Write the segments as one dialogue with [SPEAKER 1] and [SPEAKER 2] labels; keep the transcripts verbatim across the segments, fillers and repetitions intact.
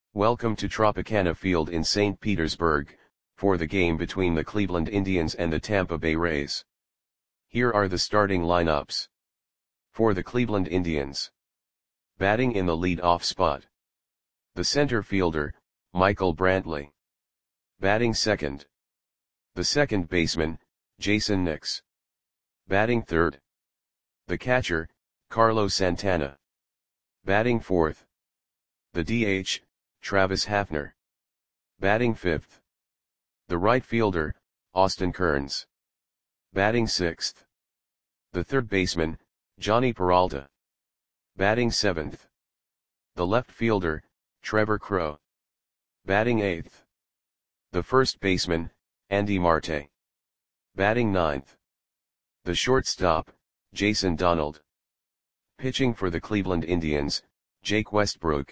[SPEAKER 1] Welcome to Tropicana Field in Saint Petersburg, for the game between the Cleveland Indians and the Tampa Bay Rays. Here are the starting lineups. For the Cleveland Indians. Batting in the lead-off spot. The center fielder, Michael Brantley. Batting second. The second baseman, Jayson Nix. Batting third. The catcher, Carlos Santana. Batting fourth. The D H, Travis Hafner. Batting fifth. The right fielder, Austin Kearns. Batting sixth. The third baseman, Jhonny Peralta. Batting seventh. The left fielder, Trevor Crowe. Batting eighth. The first baseman, Andy Marte. Batting ninth. The shortstop, Jason Donald. Pitching for the Cleveland Indians, Jake Westbrook.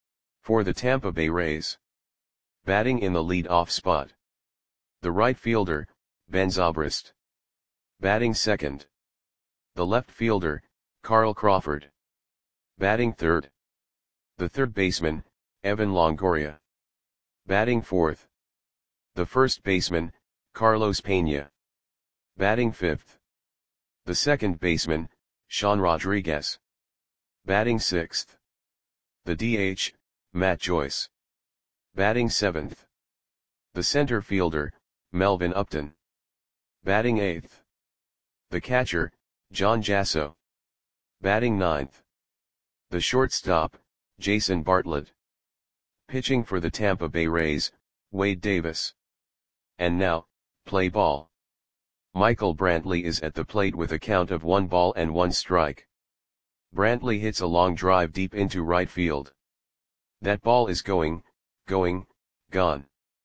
[SPEAKER 1] For the Tampa Bay Rays. Batting in the lead-off spot. The right fielder, Ben Zobrist. Batting second. The left fielder, Carl Crawford. Batting third. The third baseman, Evan Longoria. Batting fourth. The first baseman, Carlos Pena. Batting fifth. The second baseman, Sean Rodriguez. Batting sixth. The D H, Matt Joyce. Batting seventh. The center fielder, Melvin Upton. Batting eighth. The catcher, John Jasso. Batting ninth. The shortstop, Jason Bartlett. Pitching for the Tampa Bay Rays, Wade Davis. And now, play ball. Michael Brantley is at the plate with a count of one ball and one strike. Brantley hits a long drive deep into right field. That ball is going, going, gone.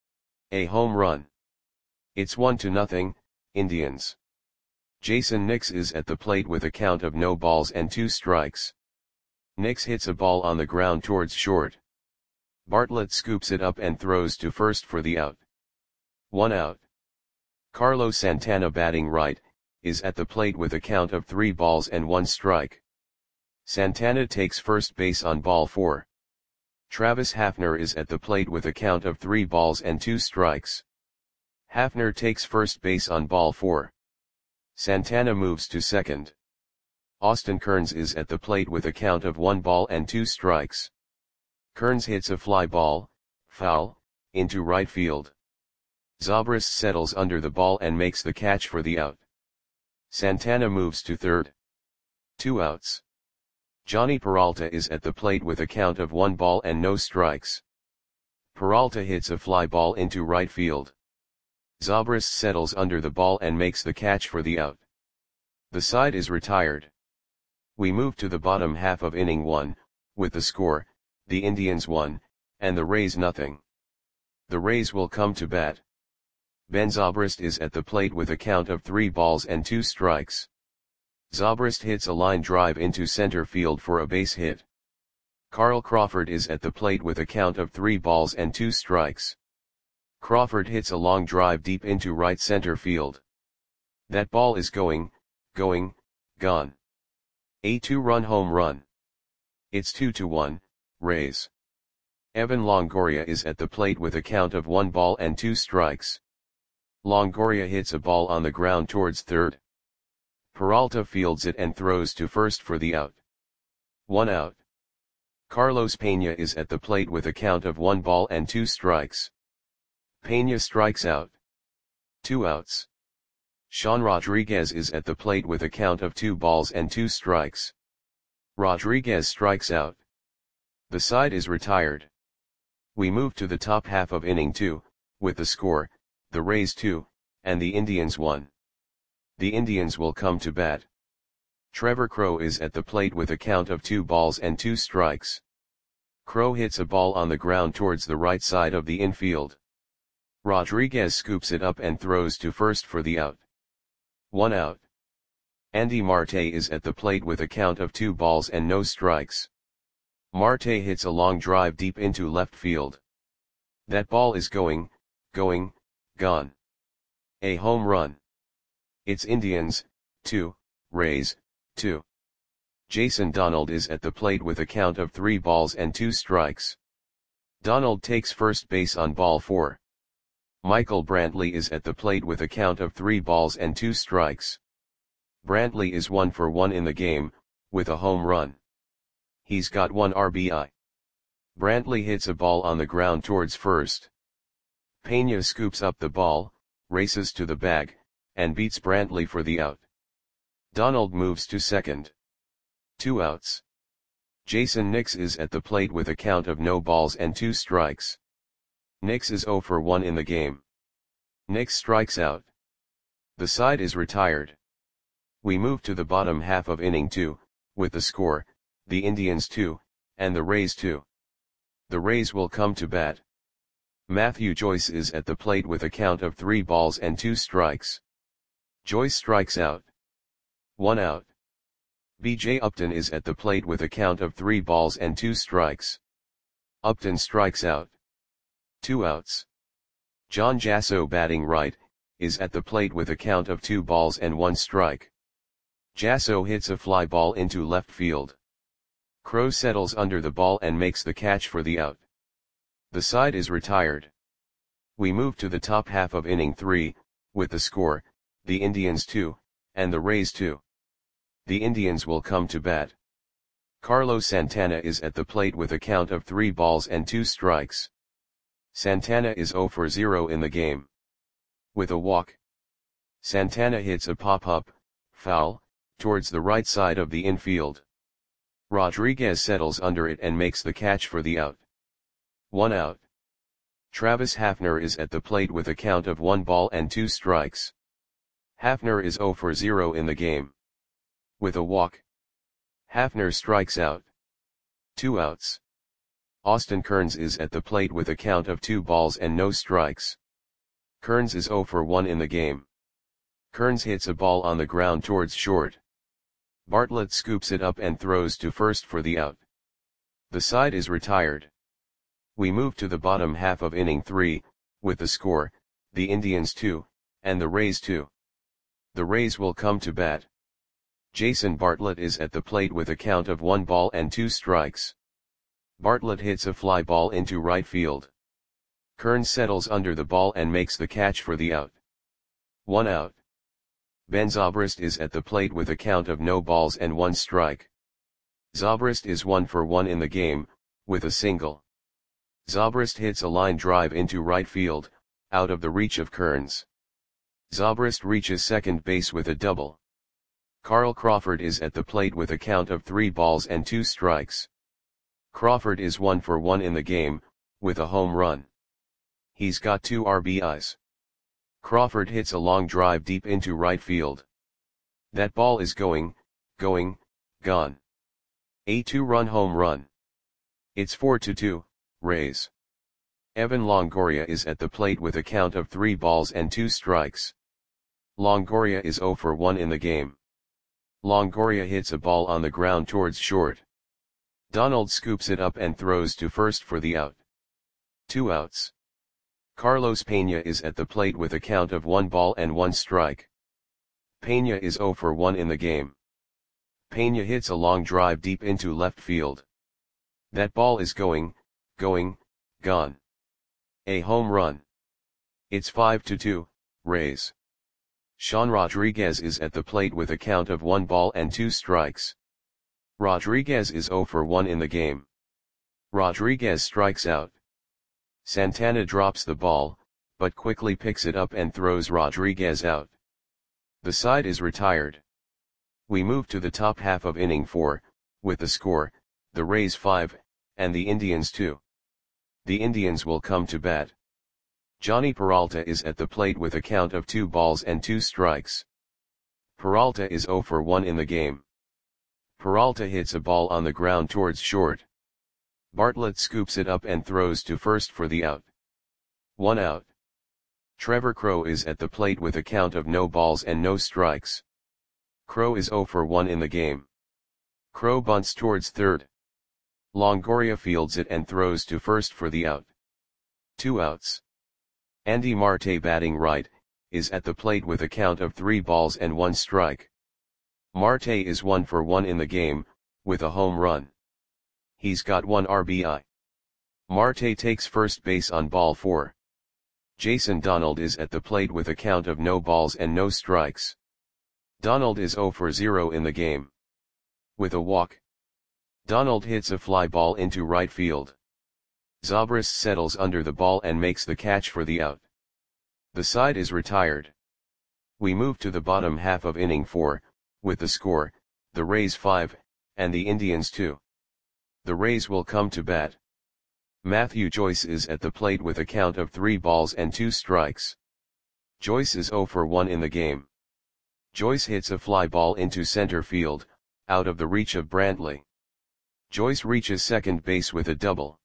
[SPEAKER 1] A home run. It's one to nothing, Indians. Jayson Nix is at the plate with a count of no balls and two strikes. Nix hits a ball on the ground towards short. Bartlett scoops it up and throws to first for the out. One out. Carlos Santana, batting right, is at the plate with a count of three balls and one strike. Santana takes first base on ball four. Travis Hafner is at the plate with a count of three balls and two strikes. Hafner takes first base on ball four. Santana moves to second. Austin Kearns is at the plate with a count of one ball and two strikes. Kearns hits a fly ball, foul, into right field. Zobrist settles under the ball and makes the catch for the out. Santana moves to third. Two outs. Jhonny Peralta is at the plate with a count of one ball and no strikes. Peralta hits a fly ball into right field. Zobrist settles under the ball and makes the catch for the out. The side is retired. We move to the bottom half of inning one, with the score, the Indians one, and the Rays nothing. The Rays will come to bat. Ben Zobrist is at the plate with a count of three balls and two strikes. Zobrist hits a line drive into center field for a base hit. Carl Crawford is at the plate with a count of three balls and two strikes. Crawford hits a long drive deep into right center field. That ball is going, going, gone. A two-run home run. It's two to one, Rays. Evan Longoria is at the plate with a count of one ball and two strikes. Longoria hits a ball on the ground towards third. Peralta fields it and throws to first for the out. One out. Carlos Pena is at the plate with a count of one ball and two strikes. Pena strikes out. Two outs. Sean Rodriguez is at the plate with a count of two balls and two strikes. Rodriguez strikes out. The side is retired. We move to the top half of inning two, with the score, the Rays two, and the Indians one. The Indians will come to bat. Trevor Crowe is at the plate with a count of two balls and two strikes. Crowe hits a ball on the ground towards the right side of the infield. Rodriguez scoops it up and throws to first for the out. One out. Andy Marte is at the plate with a count of two balls and no strikes. Marte hits a long drive deep into left field. That ball is going, going, gone. A home run. It's Indians, two, Rays, two. Jason Donald is at the plate with a count of three balls and two strikes. Donald takes first base on ball four. Michael Brantley is at the plate with a count of three balls and two strikes. Brantley is one for one in the game, with a home run. He's got one R B I. Brantley hits a ball on the ground towards first. Pena scoops up the ball, races to the bag, and beats Brantley for the out. Donald moves to second. Two outs. Jason Nix is at the plate with a count of no balls and two strikes. Nix is zero for one in the game. Nix strikes out. The side is retired. We move to the bottom half of inning two, with the score, the Indians two, and the Rays two. The Rays will come to bat. Matthew Joyce is at the plate with a count of three balls and two strikes. Joyce strikes out. One out. B J Upton is at the plate with a count of three balls and two strikes. Upton strikes out. Two outs. John Jasso, batting right, is at the plate with a count of two balls and one strike. Jasso hits a fly ball into left field. Crowe settles under the ball and makes the catch for the out. The side is retired. We move to the top half of inning three, with the score, the Indians two, and the Rays two. The Indians will come to bat. Carlos Santana is at the plate with a count of three balls and two strikes. Santana is zero for zero in the game. With a walk, Santana hits a pop-up, foul, towards the right side of the infield. Rodriguez settles under it and makes the catch for the out. One out. Travis Hafner is at the plate with a count of one ball and two strikes. Hafner is zero for zero in the game. With a walk, Hafner strikes out. Two outs. Austin Kearns is at the plate with a count of two balls and no strikes. Kearns is zero for one in the game. Kearns hits a ball on the ground towards short. Bartlett scoops it up and throws to first for the out. The side is retired. We move to the bottom half of inning three, with the score, the Indians two, and the Rays two. The Rays will come to bat. Jason Bartlett is at the plate with a count of one ball and two strikes. Bartlett hits a fly ball into right field. Kearns settles under the ball and makes the catch for the out. One out. Ben Zobrist is at the plate with a count of no balls and one strike. Zobrist is one for one in the game, with a single. Zobrist hits a line drive into right field, out of the reach of Kearns. Zobrist reaches second base with a double. Carl Crawford is at the plate with a count of three balls and two strikes. Crawford is one for one in the game, with a home run. He's got two R B Is. Crawford hits a long drive deep into right field. That ball is going, going, gone. A two-run home run. It's four to two, Rays. Evan Longoria is at the plate with a count of three balls and two strikes. Longoria is zero for one in the game. Longoria hits a ball on the ground towards short. Donald scoops it up and throws to first for the out. Two outs. Carlos Pena is at the plate with a count of one ball and one strike. Pena is zero for one in the game. Pena hits a long drive deep into left field. That ball is going, going, gone. A home run. It's five to two, Rays. Sean Rodriguez is at the plate with a count of one ball and two strikes. Rodriguez is zero for one in the game. Rodriguez strikes out. Santana drops the ball, but quickly picks it up and throws Rodriguez out. The side is retired. We move to the top half of inning four, with the score, the Rays five, and the Indians two. The Indians will come to bat. Johnny Peralta is at the plate with a count of two balls and two strikes. Peralta is zero for one in the game. Peralta hits a ball on the ground towards short. Bartlett scoops it up and throws to first for the out. One out. Trevor Crowe is at the plate with a count of no balls and no strikes. Crowe is zero for one in the game. Crowe bunts towards third. Longoria fields it and throws to first for the out. Two outs. Andy Marte, batting right, is at the plate with a count of three balls and one strike. Marte is one for one in the game, with a home run. He's got one R B I. Marte takes first base on ball four. Jason Donald is at the plate with a count of no balls and no strikes. Donald is zero for zero in the game. With a walk, Donald hits a fly ball into right field. Zobrist settles under the ball and makes the catch for the out. The side is retired. We move to the bottom half of inning four, with the score, the Rays five, and the Indians two. The Rays will come to bat. Matthew Joyce is at the plate with a count of three balls and two strikes. Joyce is zero for one in the game. Joyce hits a fly ball into center field, out of the reach of Brantley. Joyce reaches second base with a double.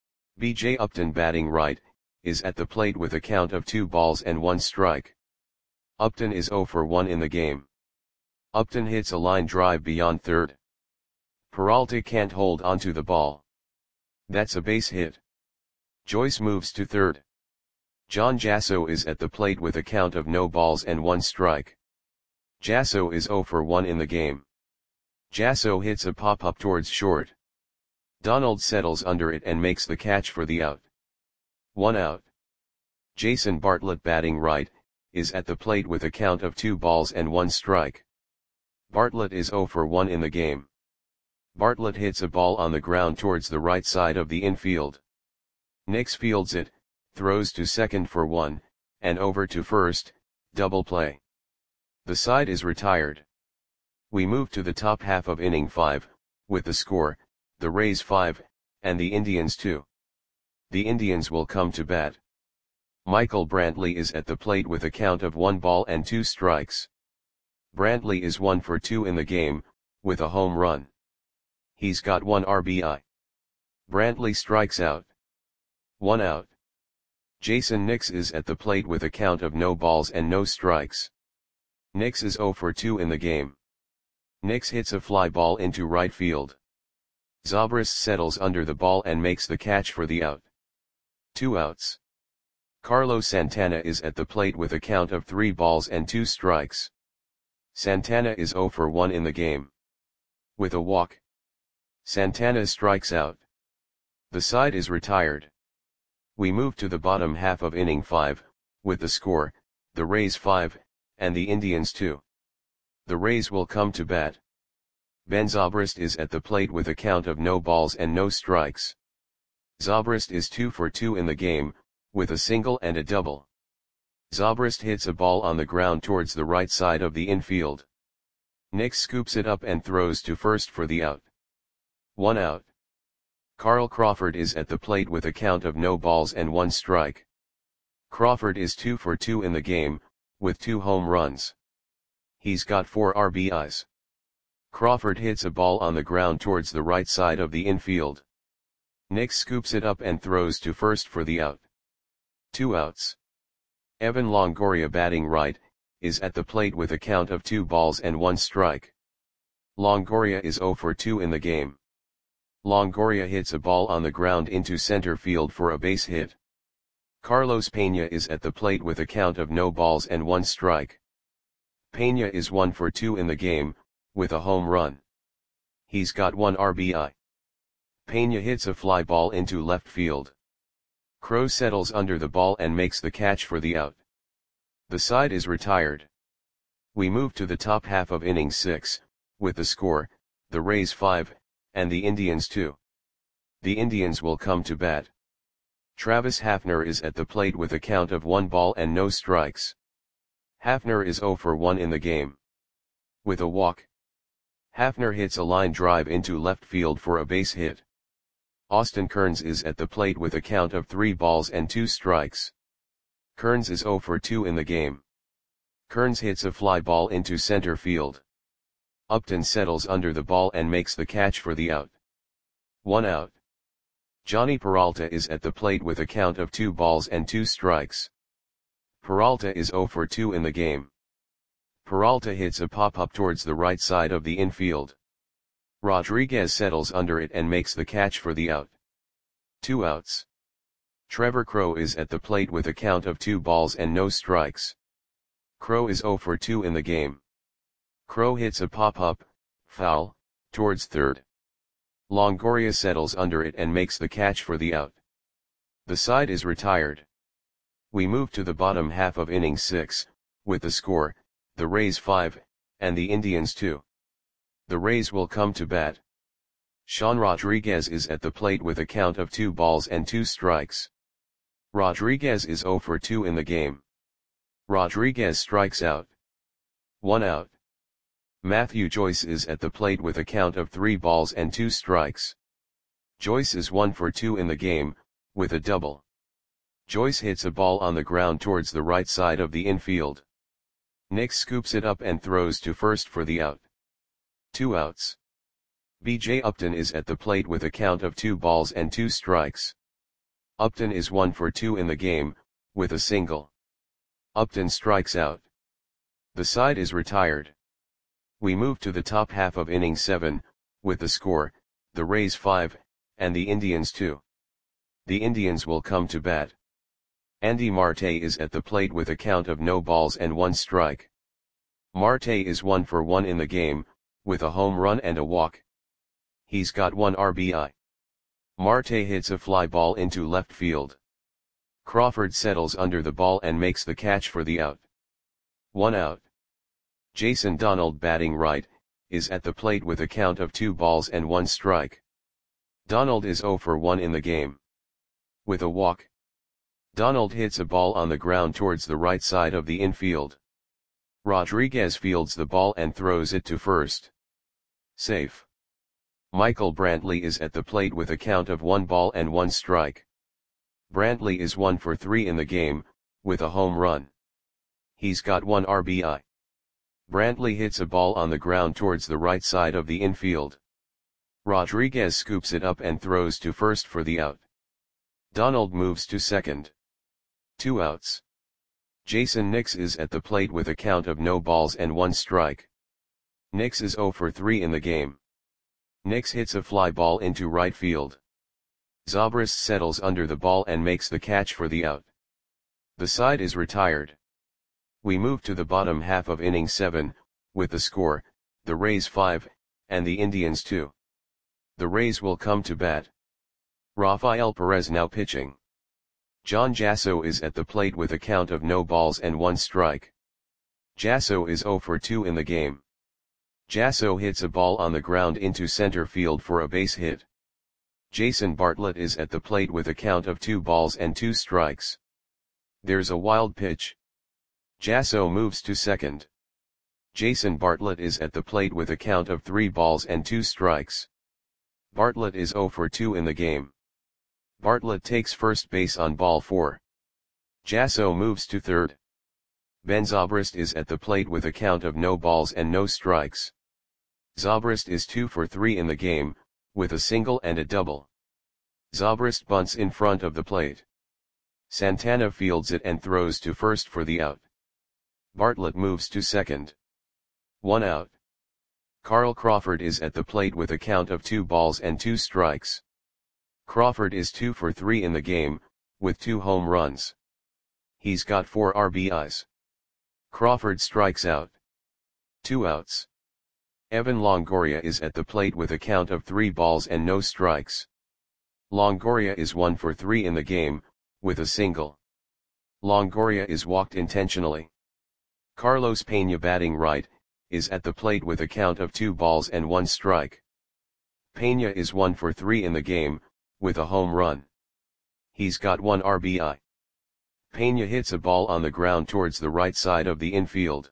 [SPEAKER 1] B J Upton, batting right, is at the plate with a count of two balls and one strike. Upton is zero for one in the game. Upton hits a line drive beyond third. Peralta can't hold onto the ball. That's a base hit. Joyce moves to third. John Jasso is at the plate with a count of no balls and one strike. Jasso is zero for one in the game. Jasso hits a pop-up towards short. Donald settles under it and makes the catch for the out. One out. Jason Bartlett, batting right, is at the plate with a count of two balls and one strike. Bartlett is zero for one in the game. Bartlett hits a ball on the ground towards the right side of the infield. Nix fields it, throws to second for one, and over to first, double play. The side is retired. We move to the top half of inning five, with the score, the Rays five, and the Indians two. The Indians will come to bat. Michael Brantley is at the plate with a count of one ball and two strikes. Brantley is one for two in the game, with a home run. He's got one R B I. Brantley strikes out. One out. Jason Nix is at the plate with a count of no balls and no strikes. Nix is zero for two in the game. Nix hits a fly ball into right field. Zobrist settles under the ball and makes the catch for the out. Two outs. Carlos Santana is at the plate with a count of three balls and two strikes. Santana is zero for one in the game. With a walk, Santana strikes out. The side is retired. We move to the bottom half of inning five, with the score, the Rays five, and the Indians two. The Rays will come to bat. Ben Zobrist is at the plate with a count of no balls and no strikes. Zobrist is two for two in the game, with a single and a double. Zobrist hits a ball on the ground towards the right side of the infield. Nix scoops it up and throws to first for the out. One out. Carl Crawford is at the plate with a count of no balls and one strike. Crawford is two for two in the game, with two home runs. He's got four R B Is. Crawford hits a ball on the ground towards the right side of the infield. Nix scoops it up and throws to first for the out. Two outs. Evan Longoria, batting right, is at the plate with a count of two balls and one strike. Longoria is zero for two in the game. Longoria hits a ball on the ground into center field for a base hit. Carlos Pena is at the plate with a count of no balls and one strike. Pena is one for two in the game, with a home run. He's got one R B I. Pena hits a fly ball into left field. Crowe settles under the ball and makes the catch for the out. The side is retired. We move to the top half of inning six, with the score, the Rays five, and the Indians two. The Indians will come to bat. Travis Hafner is at the plate with a count of one ball and no strikes. Hafner is zero for one in the game. With a walk, Hafner hits a line drive into left field for a base hit. Austin Kearns is at the plate with a count of three balls and two strikes. Kearns is zero for two in the game. Kearns hits a fly ball into center field. Upton settles under the ball and makes the catch for the out. One out. Johnny Peralta is at the plate with a count of two balls and two strikes. Peralta is zero for two in the game. Peralta hits a pop-up towards the right side of the infield. Rodriguez settles under it and makes the catch for the out. Two outs. Trevor Crowe is at the plate with a count of two balls and no strikes. Crowe is zero for two in the game. Crowe hits a pop-up, foul, towards third. Longoria settles under it and makes the catch for the out. The side is retired. We move to the bottom half of inning six, with the score, the Rays five, and the Indians two. The Rays will come to bat. Sean Rodriguez is at the plate with a count of two balls and two strikes. Rodriguez is zero for two in the game. Rodriguez strikes out. One out. Matthew Joyce is at the plate with a count of three balls and two strikes. Joyce is one for two in the game, with a double. Joyce hits a ball on the ground towards the right side of the infield. Nix scoops it up and throws to first for the out. Two outs. B J Upton is at the plate with a count of two balls and two strikes. Upton is one for two in the game, with a single. Upton strikes out. The side is retired. We move to the top half of inning seven, with the score, the Rays five, and the Indians two. The Indians will come to bat. Andy Marte is at the plate with a count of no balls and one strike. Marte is one for one in the game, with a home run and a walk. He's got one R B I. Marte hits a fly ball into left field. Crawford settles under the ball and makes the catch for the out. One out. Jason Donald, batting right, is at the plate with a count of two balls and one strike. Donald is zero for one in the game. With a walk. Donald hits a ball on the ground towards the right side of the infield. Rodriguez fields the ball and throws it to first. Safe. Michael Brantley is at the plate with a count of one ball and one strike. Brantley is one for three in the game, with a home run. He's got one R B I. Brantley hits a ball on the ground towards the right side of the infield. Rodriguez scoops it up and throws to first for the out. Donald moves to second. Two outs. Jason Nix is at the plate with a count of no balls and one strike. Nix is zero for three in the game. Nix hits a fly ball into right field. Zobrist settles under the ball and makes the catch for the out. The side is retired. We move to the bottom half of inning seven, with the score, the Rays five, and the Indians two. The Rays will come to bat. Rafael Perez now pitching. John Jasso is at the plate with a count of no balls and one strike. Jasso is zero for two in the game. Jasso hits a ball on the ground into center field for a base hit. Jason Bartlett is at the plate with a count of two balls and two strikes. There's a wild pitch. Jasso moves to second. Jason Bartlett is at the plate with a count of three balls and two strikes. Bartlett is zero for two in the game. Bartlett takes first base on ball four. Jasso moves to third. Ben Zobrist is at the plate with a count of no balls and no strikes. Zobrist is two for three in the game, with a single and a double. Zobrist bunts in front of the plate. Santana fields it and throws to first for the out. Bartlett moves to second. One out. Carl Crawford is at the plate with a count of two balls and two strikes. Crawford is two for three in the game, with two home runs. He's got four R B Is. Crawford strikes out. Two outs. Evan Longoria is at the plate with a count of three balls and no strikes. Longoria is one for three in the game, with a single. Longoria is walked intentionally. Carlos Pena, batting right, is at the plate with a count of two balls and one strike. Pena is one for three in the game, with a home run. He's got one R B I. Pena hits a ball on the ground towards the right side of the infield.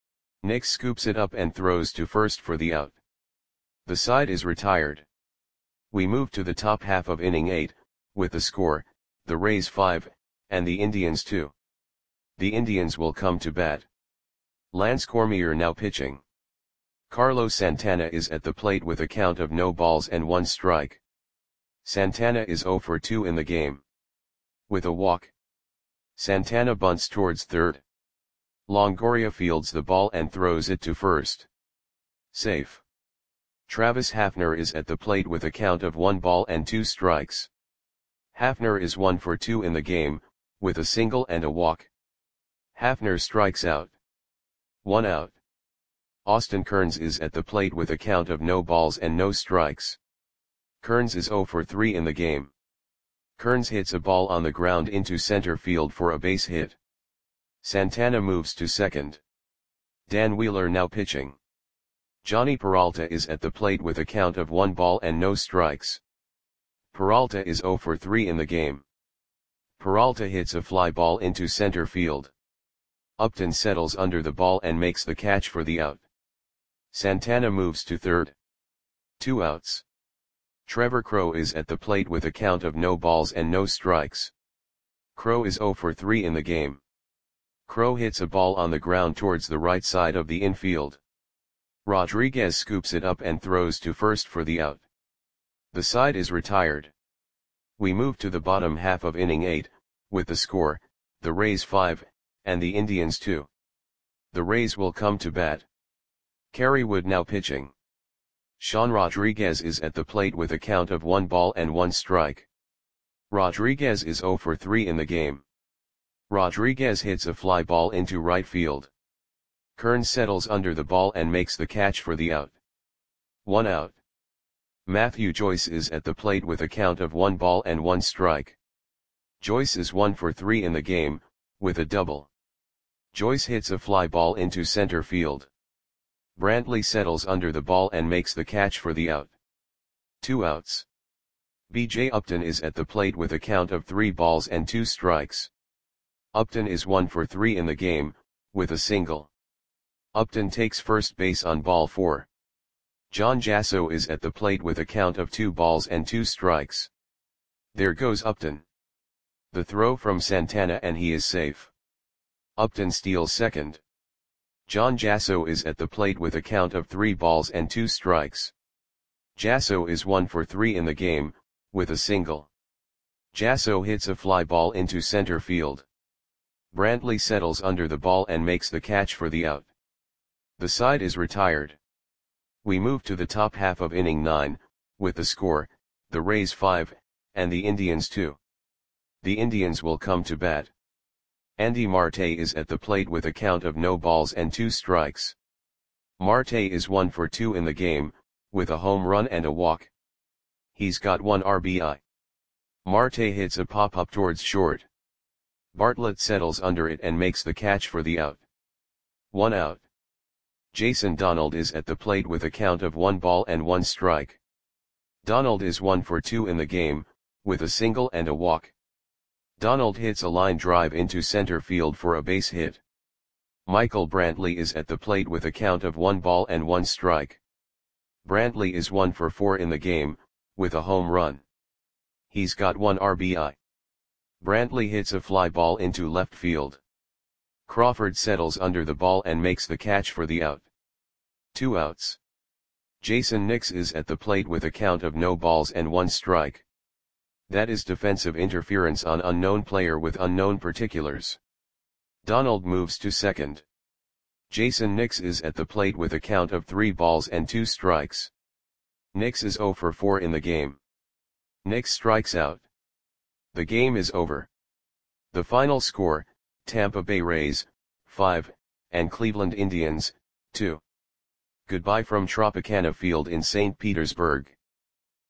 [SPEAKER 1] Nix scoops it up and throws to first for the out. The side is retired. We move to the top half of inning eight, with the score, the Rays five, and the Indians two. The Indians will come to bat. Lance Cormier now pitching. Carlos Santana is at the plate with a count of no balls and one strike. Santana is zero for two in the game. With a walk. Santana bunts towards third. Longoria fields the ball and throws it to first. Safe. Travis Hafner is at the plate with a count of one ball and two strikes. Hafner is one for two in the game, with a single and a walk. Hafner strikes out. One out. Austin Kearns is at the plate with a count of no balls and no strikes. Kearns is zero for three in the game. Kearns hits a ball on the ground into center field for a base hit. Santana moves to second. Dan Wheeler now pitching. Johnny Peralta is at the plate with a count of one ball and no strikes. Peralta is zero for three in the game. Peralta hits a fly ball into center field. Upton settles under the ball and makes the catch for the out. Santana moves to third. Two outs. Trevor Crowe is at the plate with a count of no balls and no strikes. Crowe is zero for three in the game. Crowe hits a ball on the ground towards the right side of the infield. Rodriguez scoops it up and throws to first for the out. The side is retired. We move to the bottom half of inning eight, with the score, the Rays five, and the Indians two. The Rays will come to bat. Kerry Wood now pitching. Sean Rodriguez is at the plate with a count of one ball and one strike. Rodriguez is zero for three in the game. Rodriguez hits a fly ball into right field. Kearns settles under the ball and makes the catch for the out. One out. Matthew Joyce is at the plate with a count of one ball and one strike. Joyce is one for three in the game, with a double. Joyce hits a fly ball into center field. Brantley settles under the ball and makes the catch for the out. Two outs. B J Upton is at the plate with a count of three balls and two strikes. Upton is one for three in the game, with a single. Upton takes first base on ball four. John Jasso is at the plate with a count of two balls and two strikes. There goes Upton. The throw from Santana and he is safe. Upton steals second. John Jasso is at the plate with a count of three balls and two strikes. Jasso is one for three in the game, with a single. Jasso hits a fly ball into center field. Brantley settles under the ball and makes the catch for the out. The side is retired. We move to the top half of inning nine, with the score, the Rays five, and the Indians two. The Indians will come to bat. Andy Marte is at the plate with a count of no balls and two strikes. Marte is one for two in the game, with a home run and a walk. He's got one R B I. Marte hits a pop-up towards short. Bartlett settles under it and makes the catch for the out. One out. Jason Donald is at the plate with a count of one ball and one strike. Donald is one for two in the game, with a single and a walk. Donald hits a line drive into center field for a base hit. Michael Brantley is at the plate with a count of one ball and one strike. Brantley is one for four in the game, with a home run. He's got one R B I. Brantley hits a fly ball into left field. Crawford settles under the ball and makes the catch for the out. Two outs. Jason Nix is at the plate with a count of no balls and one strike. That is defensive interference on unknown player with unknown particulars. Donald moves to second. Jason Nix is at the plate with a count of three balls and two strikes. Nix is zero for four in the game. Nix strikes out. The game is over. The final score, Tampa Bay Rays, five, and Cleveland Indians, two. Goodbye from Tropicana Field in Saint Petersburg.